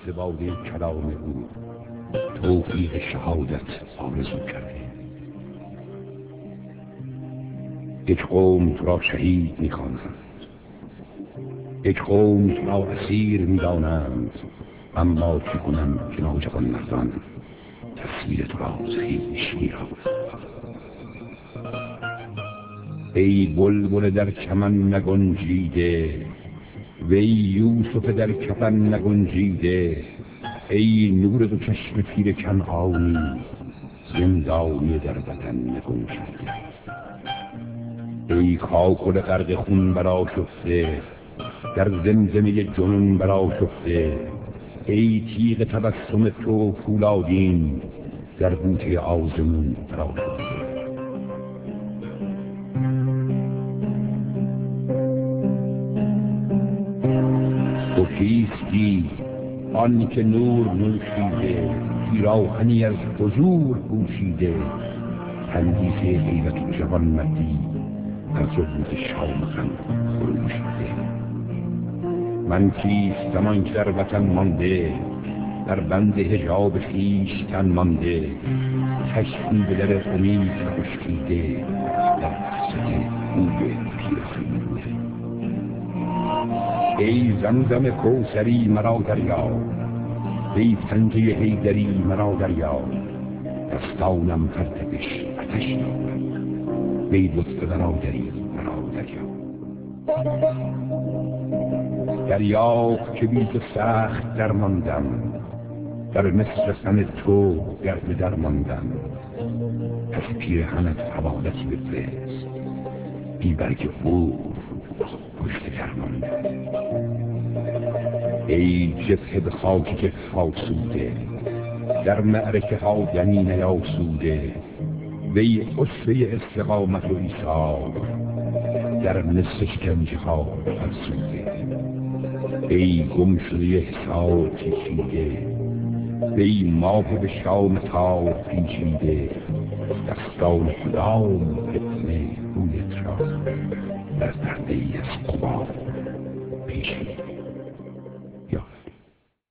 ز باده کلام او توفیق شهادت آرزو کرده. یک قوم تو را شهید می‌خوانند، یک قوم تو را اسیر می‌دانند، اما چه کنم که نوجوان مردان تصویر تو را ز خویش می‌رانند. ای بلبل در چمن نگنجیده، وی یوسف در کفن نگنجیده، ای نور دو چشم پیر کنعانی، زندانی در وطن نگنجیده. ای کاکل غرق خون برآشفته، در زمزمه جنون برآشفته، ای تیغ تبسم تو فولادین، در بوته آزمون برآشفته. تو کیستی؟ آن که نور نوشیده، پیراهنی از حضور پوشیده، تندیس حیرت و جوانمردی از ظلمت شامخان خروشیده. من کیستم آن که در وطن مانده، در بند حجاب خویشتن مانده، چشمی به در امید خشکیده، در حسرت بوی پیرهن. ای زمزم کوثری مرا دریاب، ای پنجه حیدری مرا دریاب، دستانم پرتبش آتش دارد، وی لطف برادری مرا دریاب. دریاب که بی تو سخت درماندم، در مصر غم تو گرد درماندم، از پیرهنت حوالتی بفرست، بی برگ حور پشت درماندم. ای جبهه به خاک جبهه آسوده، در معرکه ها یمین نیاسوده، وی اسوه استقامت و ایثار، در مصر شکنجه ها فرسوده. ای گم شده حصار پیچیده، وی ماه به شام تار پیچیده، دستان کدام فتنه رویت را در پرده ای از قبار پیچیده.